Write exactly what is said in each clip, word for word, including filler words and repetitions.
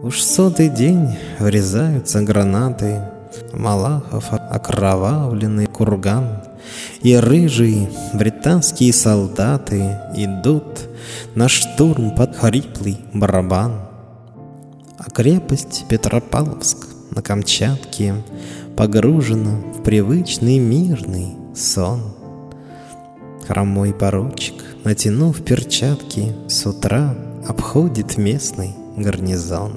Уж сотый день врезаются гранаты, Малахов окровавленный курган, И рыжие британские солдаты Идут на штурм под хриплый барабан. А крепость Петропавловск на Камчатке Погружена в привычный мирный сон. Хромой поручик, натянув перчатки, С утра обходит местный гарнизон.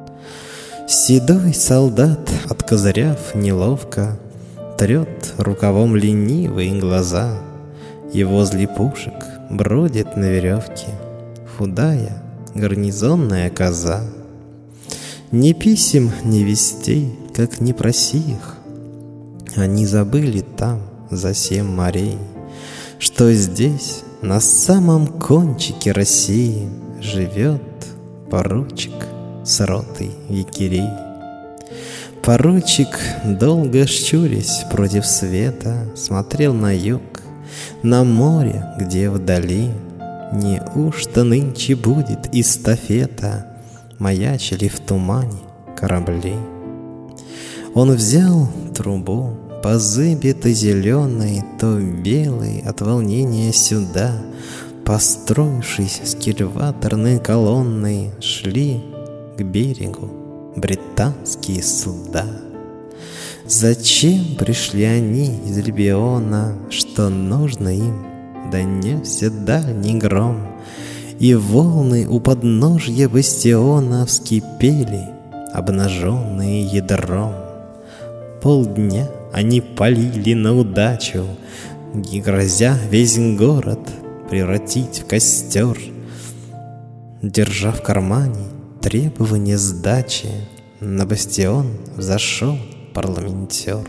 Седой солдат, откозыряв неловко, Трет рукавом ленивые глаза, И возле пушек бродит на веревке Худая гарнизонная коза. Ни писем, ни вестей, как ни проси их, Они забыли там, за семь морей, Что здесь, на самом кончике России, Живет поручик с ротой егерей. Поручик, долго щурясь против света, Смотрел на юг, на море, где вдали Неужто нынче будет эстафета, Маячили в тумане корабли. Он взял трубу, по зыбе то зеленой, То белой от волнения сюда, Построившись с кильваторной колонной, Шли к берегу британские суда. Зачем пришли они из Альбиона? Что нужно им? Донесся дальний гром, И волны у подножья бастиона Вскипели, обнаженные ядром. Полдня они палили на удачу, Грозя весь город превратить в костер. Держа в кармане требование сдачи, На бастион взошел парламентер.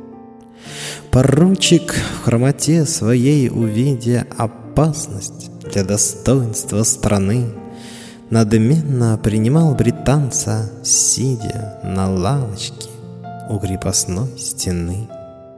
Поручик в хромоте своей, увидя опасность для достоинства страны, Надменно принимал британца, Сидя на лавочке у крепостной стены.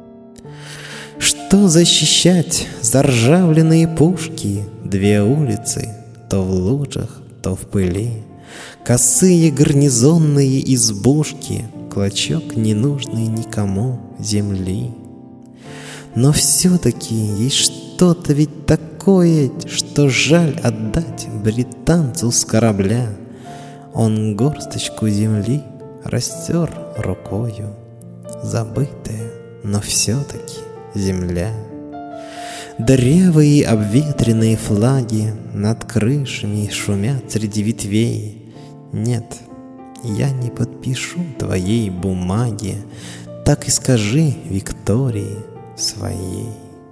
Что защищать заржавленные пушки? Две улицы, то в лужах, то в пыли, Косые гарнизонные избушки, Клочок ненужный никому земли. Но все-таки есть что-то ведь такое, Что жаль отдать британцу с корабля. Он горсточку земли растер рукою, Забытая, но все-таки земля. Древые обветренные флаги Над крышами шумят среди ветвей. Нет, я не подпишу твоей бумаги, Так и скажи Виктории своей.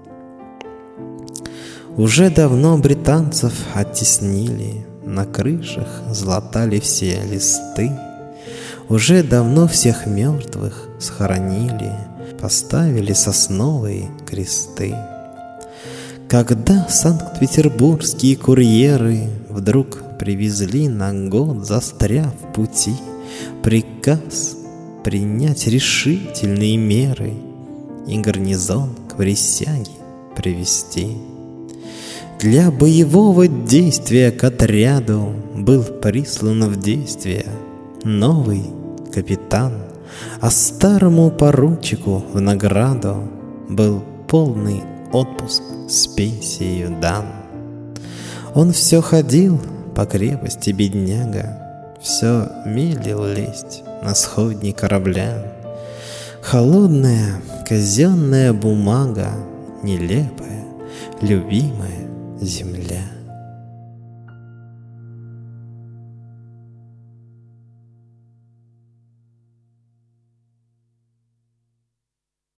Уже давно британцев оттеснили, На крышах златали все листы, Уже давно всех мертвых схоронили, Поставили сосновые кресты. Когда санкт-петербургские курьеры Вдруг привезли на год, застряв в пути, Приказ принять решительные меры И гарнизон к присяге привести. Для боевого действия к отряду Был прислан в действие новый капитан, А старому поручику в награду Был полный отпуск с пенсией дан. Он все ходил по крепости, бедняга, Все медлил лезть на сходни корабля. Холодная казенная бумага, Нелепая, любимая земля.